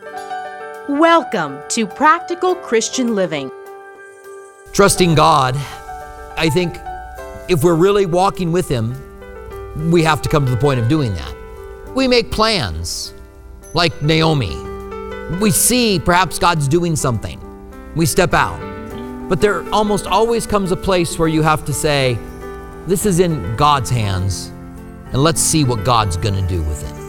Welcome to Practical Christian Living. Trusting God, I think if we're really walking with Him, we have to come to the point of doing that. We make plans, like Naomi. We see perhaps God's doing something. We step out. But there almost always comes a place where you have to say, this is in God's hands, and let's see what God's going to do with it.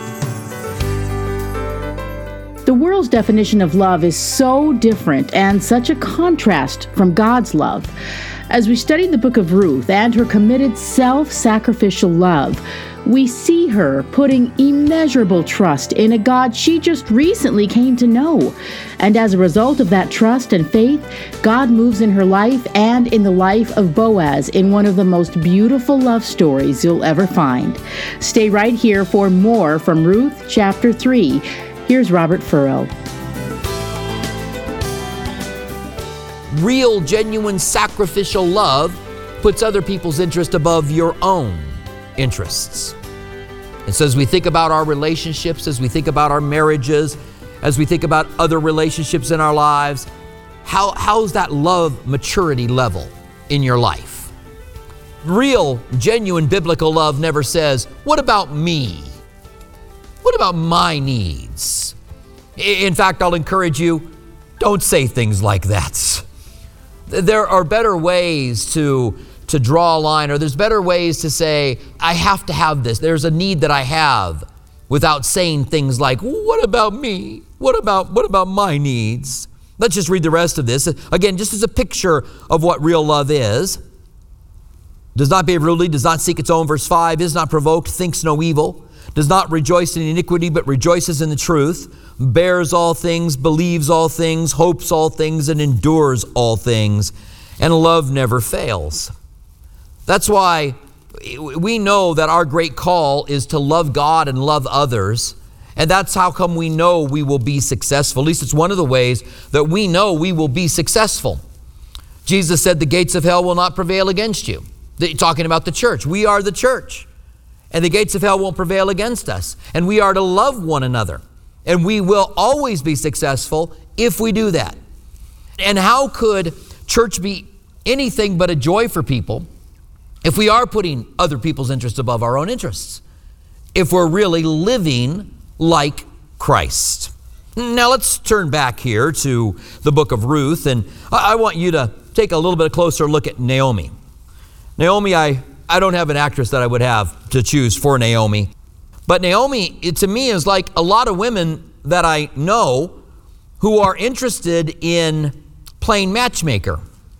The world's definition of love is so different and such a contrast from God's love. As we study the book of Ruth and her committed self-sacrificial love, we see her putting immeasurable trust in a God she just recently came to know. And as a result of that trust and faith, God moves in her life and in the life of Boaz in one of the most beautiful love stories you'll ever find. Stay right here for more from Ruth chapter 3. Here's Robert Furrow. Real, genuine, sacrificial love puts other people's interest above your own interests. And so as we think about our relationships, as we think about our marriages, as we think about other relationships in our lives, how's that love maturity level in your life? Real, genuine, biblical love never says, what about me? What about my needs? In fact, I'll encourage you, don't say things like that. There are better ways to draw a line, or there's better ways to say, I have to have this. There's a need that I have, without saying things like, what about me? What about my needs? Let's just read the rest of this. Again, just as a picture of what real love is. Does not behave rudely, does not seek its own, verse 5, is not provoked, thinks no evil, does not rejoice in iniquity, but rejoices in the truth, bears all things, believes all things, hopes all things, and endures all things. And love never fails. That's why we know that our great call is to love God and love others. And that's how come we know we will be successful. At least it's one of the ways that we know we will be successful. Jesus said the gates of hell will not prevail against you. Talking about the church. We are the church. And the gates of hell won't prevail against us. And we are to love one another. And we will always be successful if we do that. And how could church be anything but a joy for people if we are putting other people's interests above our own interests? If we're really living like Christ. Now let's turn back here to the book of Ruth, and I want you to take a little bit closer look at Naomi. Naomi, I don't have an actress that I would have to choose for Naomi. But Naomi, to me, is like a lot of women that I know who are interested in playing matchmaker.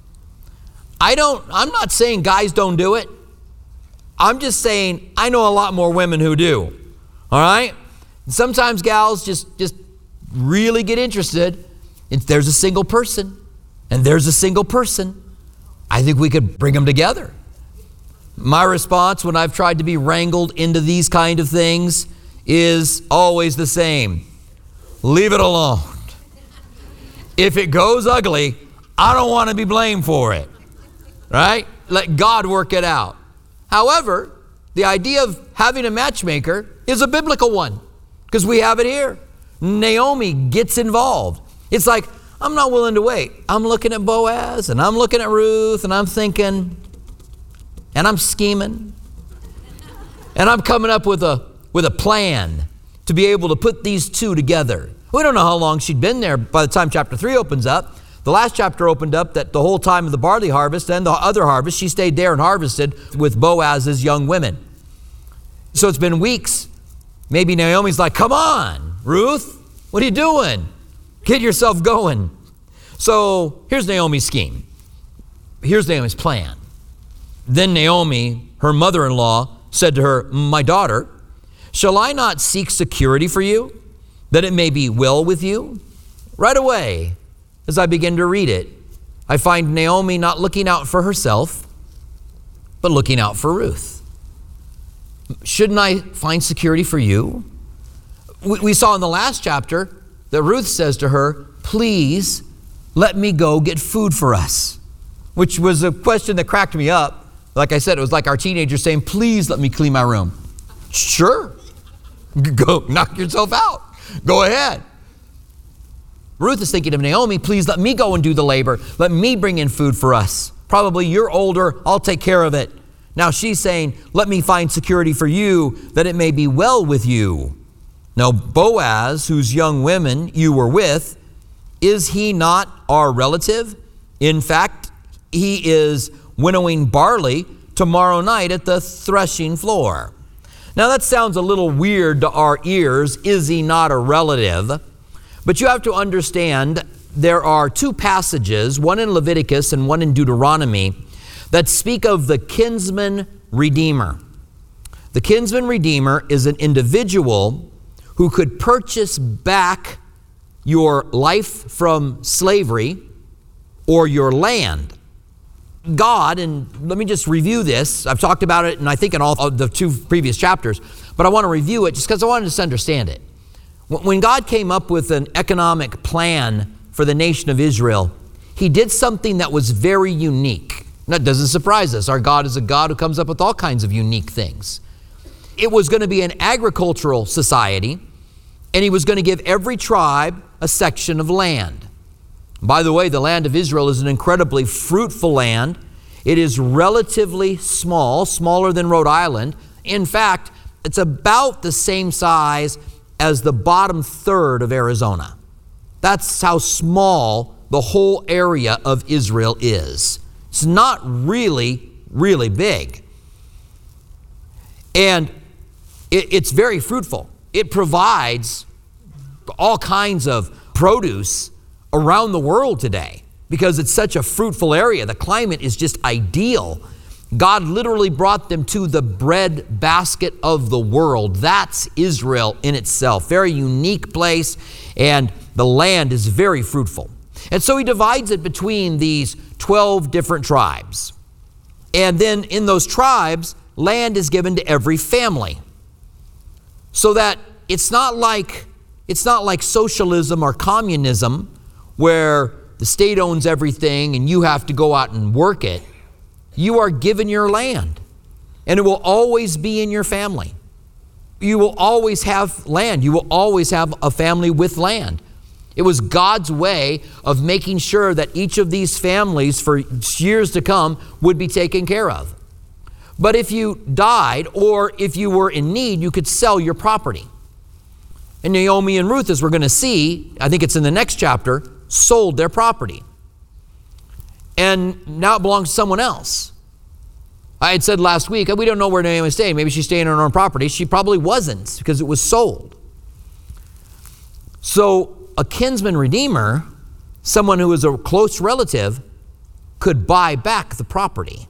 I'm not saying guys don't do it. I'm just saying I know a lot more women who do. All right? Sometimes gals just really get interested. If there's a single person and there's a single person, I think we could bring them together. My response when I've tried to be wrangled into these kind of things is always the same. Leave it alone. If it goes ugly, I don't want to be blamed for it. Right? Let God work it out. However, the idea of having a matchmaker is a biblical one because we have it here. Naomi gets involved. It's like, I'm not willing to wait. I'm looking at Boaz and I'm looking at Ruth and I'm thinking, and I'm scheming, and I'm coming up with a plan to be able to put these two together. We don't know how long she'd been there by the time chapter 3 opens up. The last chapter opened up that the whole time of the barley harvest and the other harvest, she stayed there and harvested with Boaz's young women. So it's been weeks. Maybe Naomi's like, come on, Ruth, what are you doing? Get yourself going. So here's Naomi's scheme. Here's Naomi's plan. Then Naomi, her mother-in-law, said to her, my daughter, shall I not seek security for you, that it may be well with you? Right away, as I begin to read it, I find Naomi not looking out for herself, but looking out for Ruth. Shouldn't I find security for you? We saw in the last chapter that Ruth says to her, please let me go get food for us, which was a question that cracked me up. Like I said, it was like our teenagers saying, please let me clean my room. Sure. Go knock yourself out. Go ahead. Ruth is thinking of Naomi, please let me go and do the labor. Let me bring in food for us. Probably you're older, I'll take care of it. Now she's saying, let me find security for you, that it may be well with you. Now Boaz, whose young women you were with, is he not our relative? In fact, he is winnowing barley tomorrow night at the threshing floor. Now that sounds a little weird to our ears. Is he not a relative? But you have to understand there are two passages, one in Leviticus and one in Deuteronomy, that speak of the kinsman redeemer. The kinsman redeemer is an individual who could purchase back your life from slavery or your land. God, and let me just review this. I've talked about it, and I think in all of the two previous chapters, but I want to review it just because I wanted us to understand it. When God came up with an economic plan for the nation of Israel, he did something that was very unique. That doesn't surprise us. Our God is a God who comes up with all kinds of unique things. It was going to be an agricultural society, and he was going to give every tribe a section of land. By the way, the land of Israel is an incredibly fruitful land. It is relatively small, smaller than Rhode Island. In fact, it's about the same size as the bottom third of Arizona. That's how small the whole area of Israel is. It's not really, really big. And it's very fruitful. It provides all kinds of produce around the world today because it's such a fruitful area. The climate is just ideal. God literally brought them to the bread basket of the world. That's Israel in itself. Very unique place, and the land is very fruitful. And so he divides it between these 12 different tribes. And then in those tribes, land is given to every family. So that it's not like socialism or communism where the state owns everything and you have to go out and work it. You are given your land, and it will always be in your family. You will always have land. You will always have a family with land. It was God's way of making sure that each of these families for years to come would be taken care of. But if you died or if you were in need, you could sell your property. And Naomi and Ruth, as we're going to see, I think it's in the next chapter, sold their property. And now it belongs to someone else. I had said last week, we don't know where Naomi is staying. Maybe she's staying on her own property. She probably wasn't because it was sold. So a kinsman redeemer, someone who is a close relative, could buy back the property.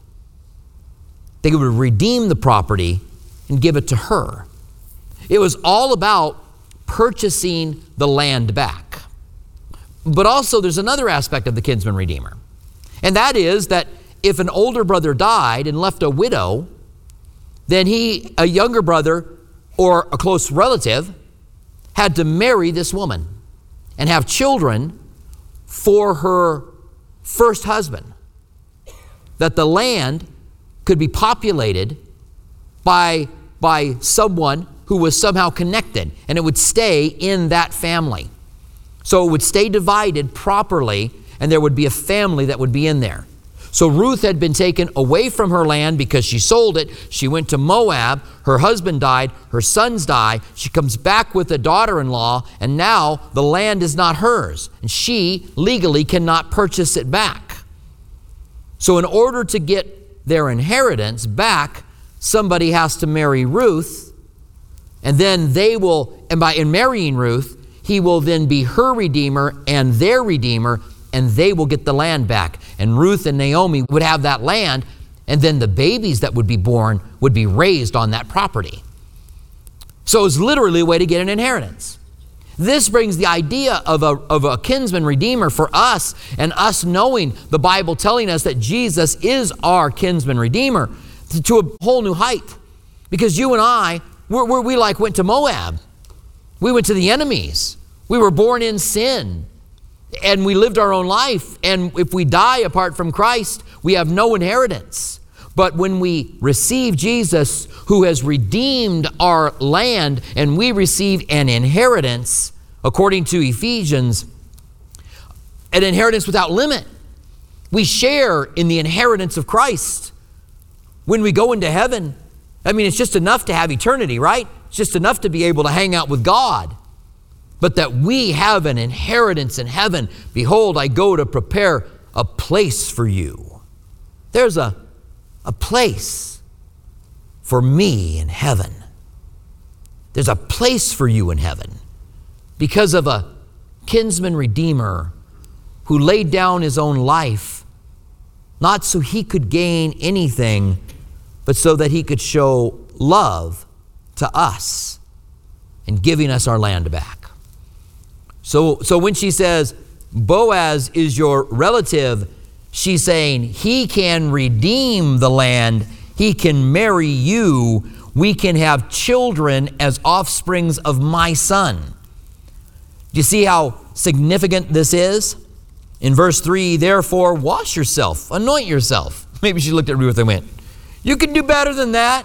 They would redeem the property and give it to her. It was all about purchasing the land back. But also there's another aspect of the kinsman redeemer. And that is that if an older brother died and left a widow, then a younger brother or a close relative had to marry this woman and have children for her first husband. That the land could be populated by someone who was somehow connected, and it would stay in that family. So it would stay divided properly, and there would be a family that would be in there. So Ruth had been taken away from her land because she sold it. She went to Moab. Her husband died. Her sons died. She comes back with a daughter-in-law, and now the land is not hers, and she legally cannot purchase it back. So in order to get their inheritance back, somebody has to marry Ruth, and then in marrying Ruth, he will then be her redeemer and their redeemer, and they will get the land back. And Ruth and Naomi would have that land, and then the babies that would be born would be raised on that property. So it was literally a way to get an inheritance. This brings the idea of a kinsman redeemer for us, and us knowing the Bible telling us that Jesus is our kinsman redeemer to a whole new height. Because you and I, we went to Moab. We went to the enemies. We were born in sin. And we lived our own life. And if we die apart from Christ, we have no inheritance. But when we receive Jesus, who has redeemed our land, and we receive an inheritance, according to Ephesians an inheritance without limit. We share in the inheritance of Christ. When we go into heaven, I mean, it's just enough to have eternity, right? It's just enough to be able to hang out with God. But that we have an inheritance in heaven. Behold, I go to prepare a place for you. There's a place for me in heaven. There's a place for you in heaven because of a kinsman redeemer who laid down his own life, not so he could gain anything, but so that he could show love to us in giving us our land back. So when she says, Boaz is your relative, she's saying he can redeem the land, he can marry you, we can have children as offsprings of my son. Do you see how significant this is? In verse 3, therefore wash yourself, anoint yourself. Maybe she looked at Ruth and went, you can do better than that.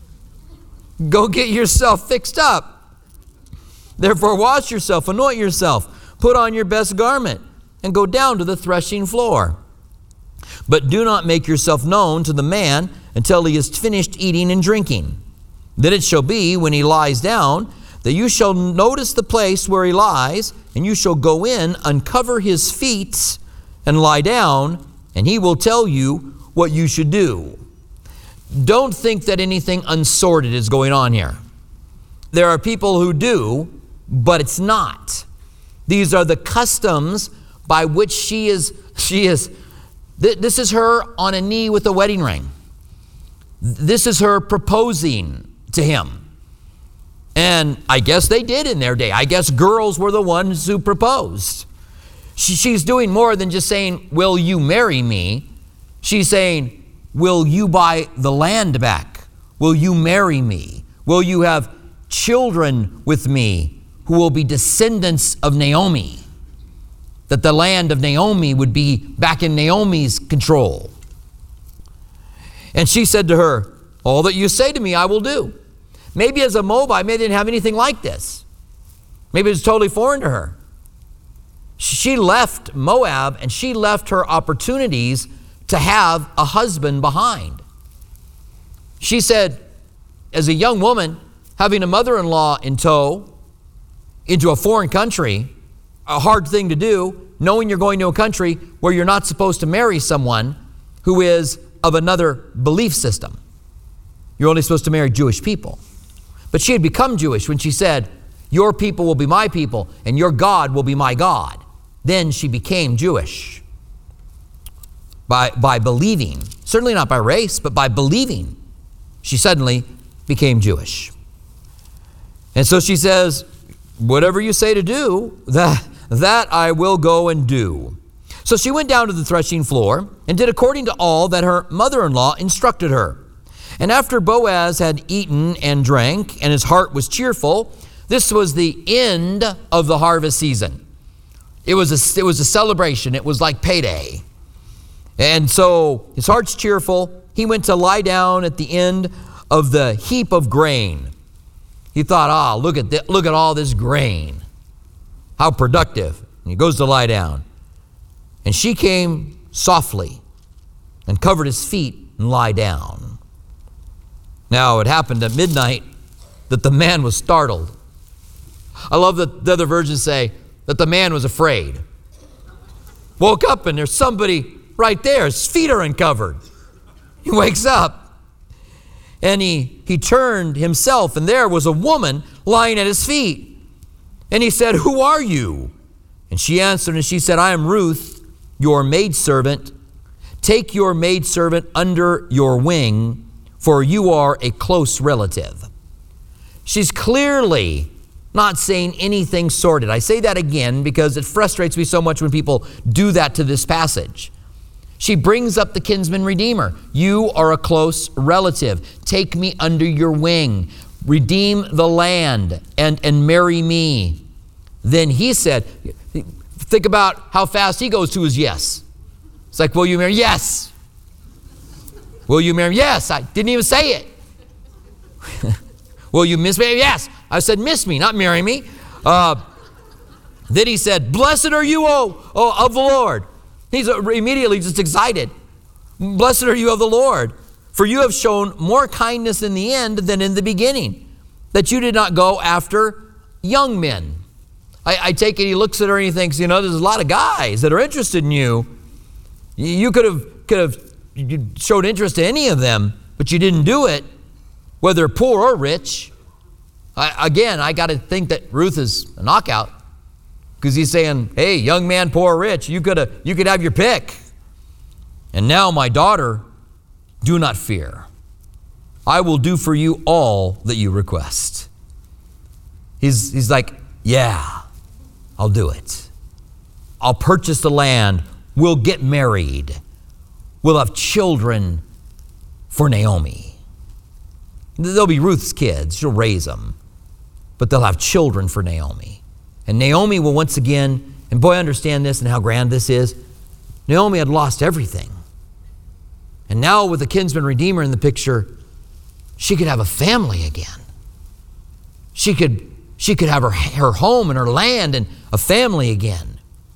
Go get yourself fixed up. Therefore wash yourself, anoint yourself, put on your best garment, and go down to the threshing floor. But do not make yourself known to the man until he has finished eating and drinking. Then it shall be, when he lies down, that you shall notice the place where he lies, and you shall go in, uncover his feet, and lie down, and he will tell you what you should do. Don't think that anything unsorted is going on here. There are people who do, but it's not. These are the customs by which she is. This is her on a knee with a wedding ring. This is her proposing to him. And I guess they did in their day. I guess girls were the ones who proposed. She's doing more than just saying, will you marry me? She's saying, will you buy the land back? Will you marry me? Will you have children with me who will be descendants of Naomi? That the land of Naomi would be back in Naomi's control. And she said to her, all that you say to me, I will do. Maybe as a Moabite, maybe they didn't have anything like this. Maybe it's totally foreign to her. She left Moab and she left her opportunities to have a husband behind. She said, as a young woman, having a mother-in-law in tow into a foreign country, a hard thing to do, knowing you're going to a country where you're not supposed to marry someone who is of another belief system. You're only supposed to marry Jewish people. But she had become Jewish when she said, your people will be my people and your God will be my God. Then she became Jewish by believing, certainly not by race, but by believing. She suddenly became Jewish. And so she says, whatever you say to do, that I will go and do. So she went down to the threshing floor and did according to all that her mother-in-law instructed her. And after Boaz had eaten and drank, and his heart was cheerful, this was the end of the harvest season. It was a celebration. It was like payday. And so his heart's cheerful. He went to lie down at the end of the heap of grain. He thought, look at all this grain. How productive. And he goes to lie down. And she came softly and covered his feet and lie down. Now, it happened at midnight that the man was startled. I love that the other versions say that the man was afraid. Woke up and there's somebody right there. His feet are uncovered. He wakes up and he turned himself and there was a woman lying at his feet. And he said, who are you? And she answered and she said, I am Ruth, your maidservant. Take your maidservant under your wing, for you are a close relative. She's clearly not saying anything sordid. I say that again because it frustrates me so much when people do that to this passage. She brings up the kinsman redeemer. You are a close relative. Take me under your wing. Redeem the land and marry me. Then he said, think about how fast he goes to his yes. It's like, will you marry? Yes. Will you marry? Yes. I didn't even say it. Will you miss me? Yes. I said miss me, not marry me. Then he said, blessed are you, O of the Lord. He's immediately just excited. Blessed are you of the Lord, for you have shown more kindness in the end than in the beginning, that you did not go after young men. I take it he looks at her and he thinks, there's a lot of guys that are interested in you. You could have showed interest to any of them, but you didn't do it, whether poor or rich. I got to think that Ruth is a knockout, because he's saying, hey, young man, poor or rich, you could have your pick. And now, my daughter, do not fear. I will do for you all that you request. He's like, yeah, I'll do it. I'll purchase the land. We'll get married. We'll have children for Naomi. They'll be Ruth's kids. She'll raise them. But they'll have children for Naomi. And Naomi will once again, and boy, understand this and how grand this is, Naomi had lost everything. And now with the kinsman redeemer in the picture, she could have a family again. She could have her home and her land and a family again.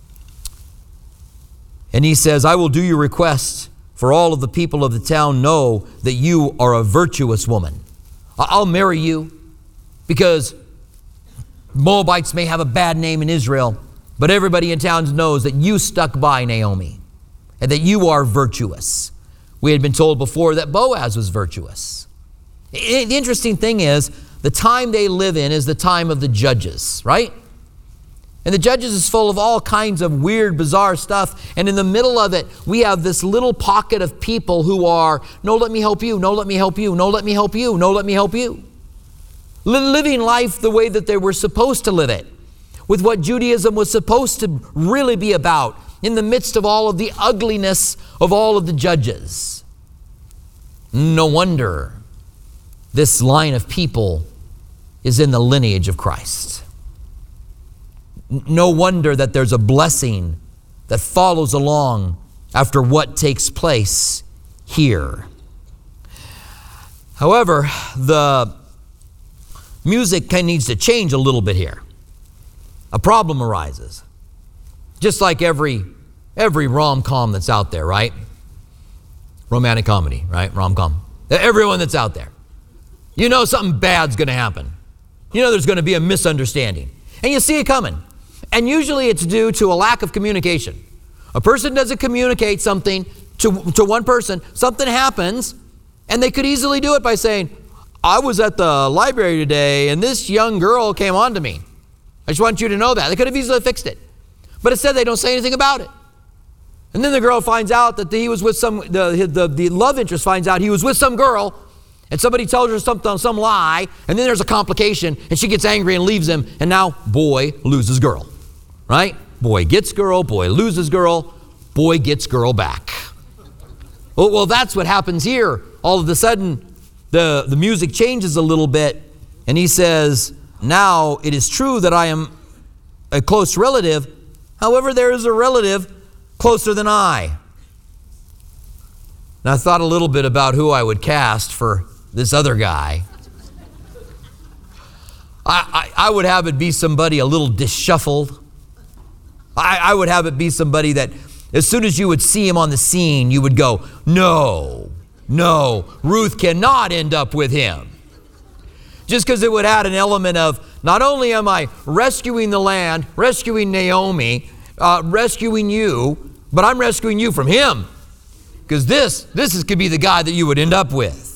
And he says, I will do your request, for all of the people of the town know that you are a virtuous woman. I'll marry you, because Moabites may have a bad name in Israel, but everybody in town knows that you stuck by Naomi and that you are virtuous. We had been told before that Boaz was virtuous. The interesting thing is, the time they live in is the time of the Judges, right? And the Judges is full of all kinds of weird, bizarre stuff. And in the middle of it, we have this little pocket of people who are, no, let me help you, no, let me help you, no, let me help you, no, let me help you. Living life the way that they were supposed to live it, with what Judaism was supposed to really be about, in the midst of all of the ugliness of all of the judges. No wonder this line of people is in the lineage of Christ. No wonder that there's a blessing that follows along after what takes place here. However, the music kind of needs to change a little bit here. A problem arises. Just like every rom-com that's out there, right? Romantic comedy, right? Rom-com. Everyone that's out there. Something bad's going to happen. There's going to be a misunderstanding. And you see it coming. And usually it's due to a lack of communication. A person doesn't communicate something to one person. Something happens, and they could easily do it by saying, I was at the library today, and this young girl came on to me. I just want you to know that. They could have easily fixed it. But instead, they don't say anything about it. And then the girl finds out that he was with the love interest finds out he was with some girl, and somebody tells her some lie, and then there's a complication, and she gets angry and leaves him, and now boy loses girl, right? Boy gets girl, boy loses girl, boy gets girl back. Well, that's what happens here. All of a sudden, the music changes a little bit, and he says, now it is true that I am a close relative. However, there is a relative closer than I. And I thought a little bit about who I would cast for this other guy. I would have it be somebody a little disshuffled. I would have it be somebody that as soon as you would see him on the scene, you would go, no, Ruth cannot end up with him. Just because it would add an element of, not only am I rescuing the land, rescuing Naomi, rescuing you, but I'm rescuing you from him. Because this could be the guy that you would end up with.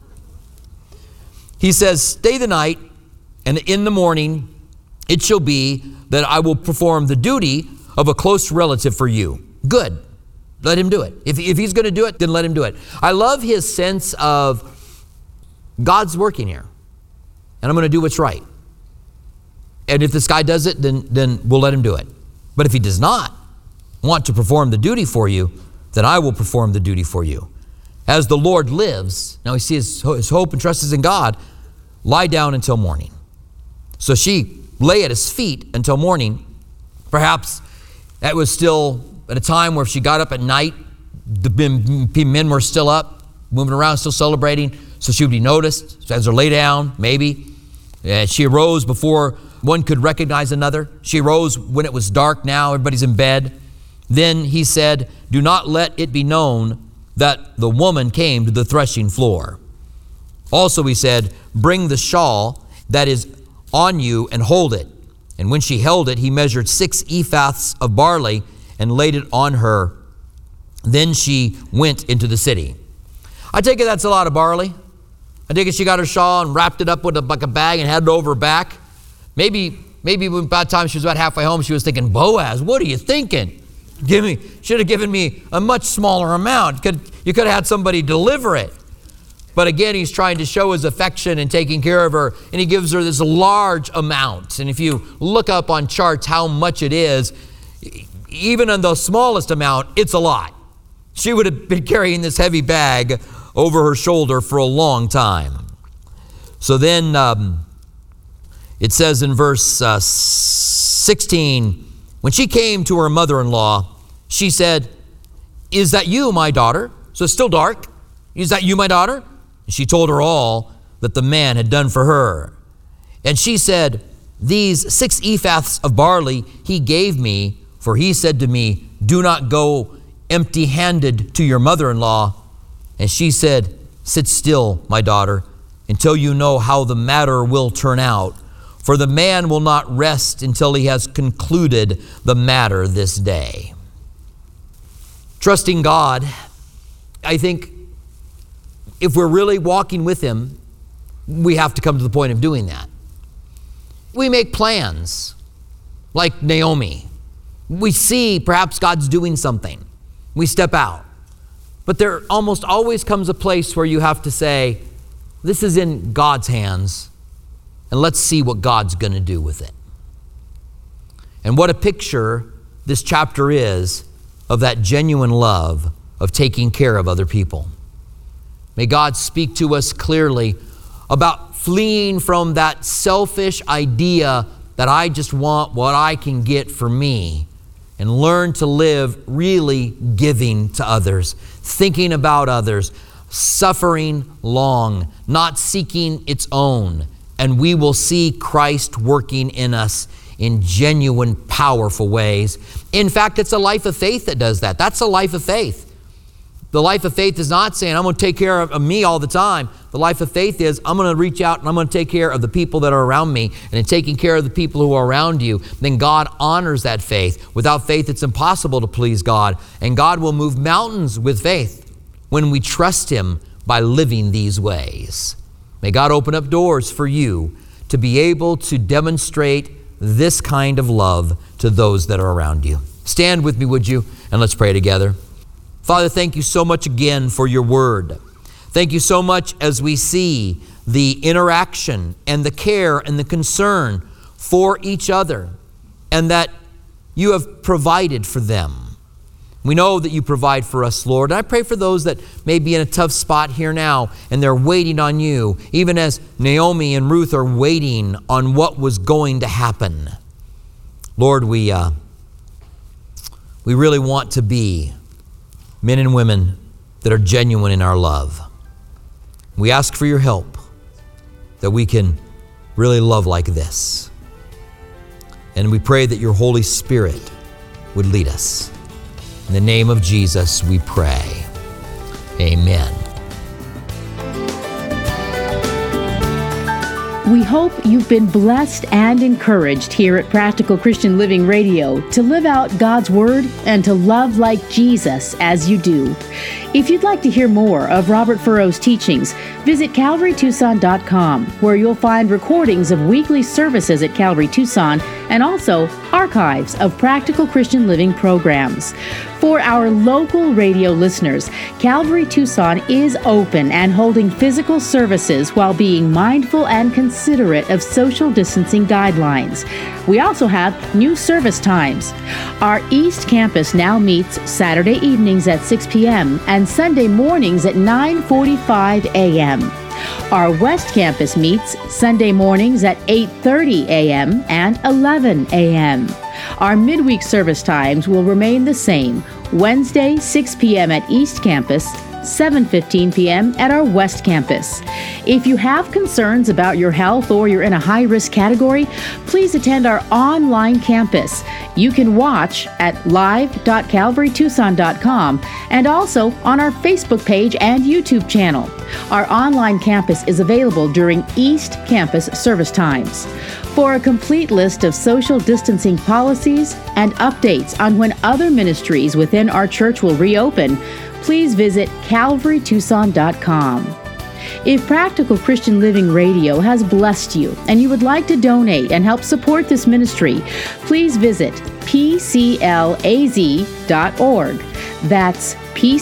He says, stay the night, and in the morning it shall be that I will perform the duty of a close relative for you. Good. Let him do it. If he's going to do it, then let him do it. I love his sense of God's working here, and I'm going to do what's right. And if this guy does it, then we'll let him do it. But if he does not want to perform the duty for you, then I will perform the duty for you. As the Lord lives, now he sees his hope and trust is in God, lie down until morning. So she lay at his feet until morning. Perhaps that was still at a time where if she got up at night, the men were still up, moving around, still celebrating, so she would be noticed. So as her lay down, maybe. And she arose before one could recognize another. She arose when it was dark. Now everybody's in bed. Then he said, do not let it be known that the woman came to the threshing floor. Also he said, bring the shawl that is on you and hold it. And when she held it, he measured 6 ephahs of barley and laid it on her. Then she went into the city. I take it that's a lot of barley. I take it she got her shawl and wrapped it up with like a bag and had it over her back. Maybe by the time she was about halfway home, she was thinking, Boaz, what are you thinking? Should have given me a much smaller amount. You could have had somebody deliver it. But again, he's trying to show his affection and taking care of her, and he gives her this large amount. And if you look up on charts how much it is, even on the smallest amount, it's a lot. She would have been carrying this heavy bag over her shoulder for a long time. So then it says in verse 16, when she came to her mother-in-law, she said, is that you, my daughter? So it's still dark. Is that you, my daughter? And she told her all that the man had done for her. And she said, these 6 ephahs of barley he gave me, for he said to me, do not go empty-handed to your mother-in-law. And she said, sit still, my daughter, until you know how the matter will turn out. For the man will not rest until he has concluded the matter this day. Trusting God, I think if we're really walking with him, we have to come to the point of doing that. We make plans, like Naomi. We see perhaps God's doing something. We step out. But there almost always comes a place where you have to say, this is in God's hands, and let's see what God's going to do with it. And what a picture this chapter is of that genuine love of taking care of other people. May God speak to us clearly about fleeing from that selfish idea that I just want what I can get for me, and learn to live really giving to others, thinking about others, suffering long, not seeking its own. And we will see Christ working in us in genuine, powerful ways. In fact, it's a life of faith that does that. That's a life of faith. The life of faith is not saying, I'm going to take care of me all the time. The life of faith is, I'm going to reach out and I'm going to take care of the people that are around me. And in taking care of the people who are around you, then God honors that faith. Without faith, it's impossible to please God. And God will move mountains with faith when we trust him by living these ways. May God open up doors for you to be able to demonstrate this kind of love to those that are around you. Stand with me, would you? And let's pray together. Father, thank you so much again for your word. Thank you so much as we see the interaction and the care and the concern for each other, and that you have provided for them. We know that you provide for us, Lord. And I pray for those that may be in a tough spot here now and they're waiting on you, even as Naomi and Ruth are waiting on what was going to happen. Lord, we really want to be men and women that are genuine in our love. We ask for your help that we can really love like this. And we pray that your Holy Spirit would lead us. In the name of Jesus, we pray. Amen. We hope you've been blessed and encouraged here at Practical Christian Living Radio to live out God's Word and to love like Jesus as you do. If you'd like to hear more of Robert Furrow's teachings, visit CalvaryTucson.com, where you'll find recordings of weekly services at Calvary Tucson and also archives of Practical Christian Living programs. For our local radio listeners, Calvary Tucson is open and holding physical services while being mindful and considerate of social distancing guidelines. We also have new service times. Our East Campus now meets Saturday evenings at 6 p.m. and Sunday mornings at 9:45 a.m. Our West Campus meets Sunday mornings at 8:30 a.m. and 11 a.m. Our midweek service times will remain the same. Wednesday, 6 p.m. at East Campus, 7:15 p.m. at our West Campus. If you have concerns about your health or you're in a high-risk category, please attend our online campus. You can watch at live.calvarytucson.com and also on our Facebook page and YouTube channel. Our online campus is available during East Campus service times. For a complete list of social distancing policies and updates on when other ministries within our church will reopen, please visit calvarytucson.com. If Practical Christian Living Radio has blessed you and you would like to donate and help support this ministry, please visit pclaz.org. That's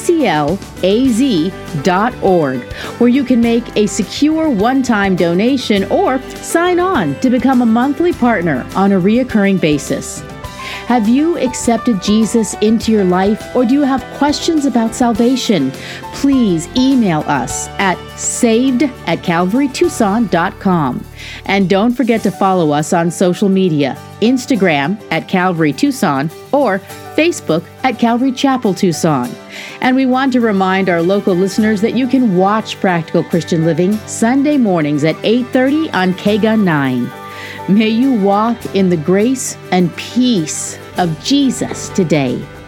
pclaz.org, where you can make a secure one-time donation or sign on to become a monthly partner on a reoccurring basis. Have you accepted Jesus into your life, or do you have questions about salvation? Please email us at saved@calvarytucson.com. And don't forget to follow us on social media, Instagram at Calvary Tucson or Facebook at Calvary Chapel Tucson. And we want to remind our local listeners that you can watch Practical Christian Living Sunday mornings at 8:30 on KGUN 9. May you walk in the grace and peace of Jesus today.